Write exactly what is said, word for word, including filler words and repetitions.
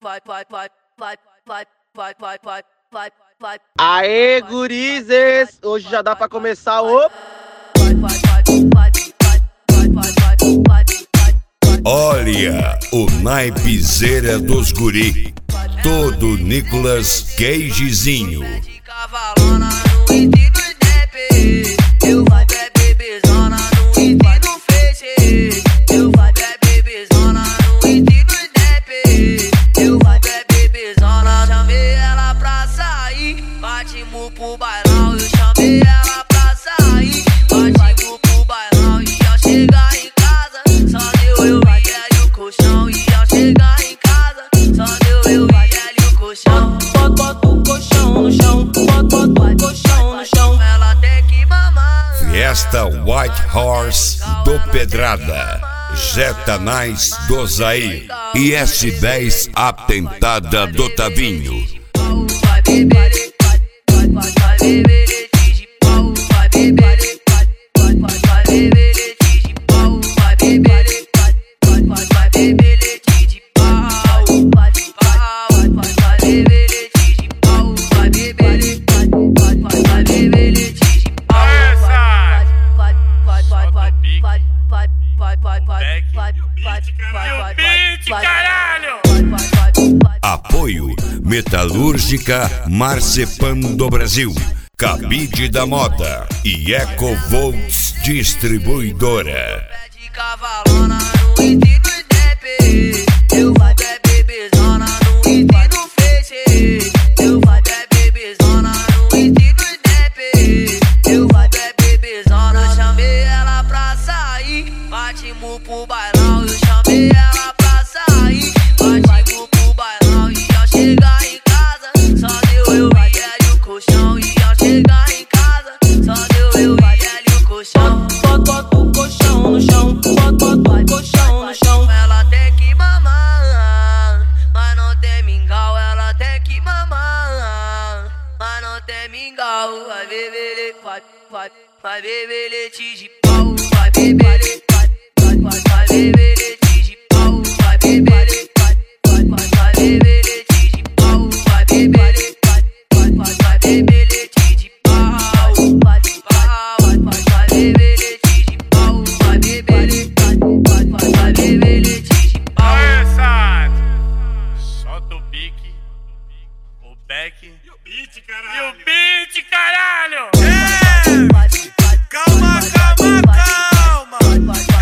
Aê, gurizes! Hoje já dá pra começar o... Olha o naipezeira dos guri, todo Nicolas Cagezinho. Partimos pro bailão, eu chamei ela pra sair. Partimos pro bailão e ao chegar em casa só deu eu e ela e o colchão. E ao chegar em casa só deu eu e ela e o colchão. Bota, bota o colchão no chão, bota, bota o colchão no chão. Ela tem que mamar. Fiesta White Horse do Pedrada, Jetta Nice do Zair e S dez Atentada do Tavinho. Vai beber, vai, vai, vai beber de pau, vai beber, vai, vai, vai, vai beber de pau, vai beber, vai, vai, vai, vai beber de pau, vai, vai, vai, vai beber de pau, vai beber, vai, vai, vai, vai beber de pau, vai, vai, vai, vai, vai, vai, vai, vai, vai, vai, vai, vai, vai, caralho! Apoio Metalúrgica Marcepan do Brasil, Cabide da Moda e Ecovolts Distribuidora. De cavalona no hit no step, eu vai ter bebezona no hit no face. Eu vai ter bebezona no hit no step, eu vai ter bebezona. Chamei ela pra sair, partimos pro bailão, eu chamei ela pra sair. Partimos pro bailão e ao chegar em casa só deu eu e ela e o colchão. E ao chegar em casa só deu eu e ela e o colchão. Bota, bota o colchão no chão, bota, bota o colchão no chão. Ela tem que mamar, mas não tem mingau. Ela tem que mamar, mas não tem mingau. Vai beber, vai, vai, vai beber leite de pau. Vai beber, vai, vai, vai, vai beber leite de pau. Vai beber, vai, vai, vai, vai beber leite de pau. Vai beber, vai, vai, vai, vai beber leite de pau. Vai, vai, vai, vai beber leite de pau. Vai beber, vai, vai, vai, vai beber leite de pau. Aê, solta o pique, o back e o beat, caralho. E o beat, caralho. É. Calma, calma, calma.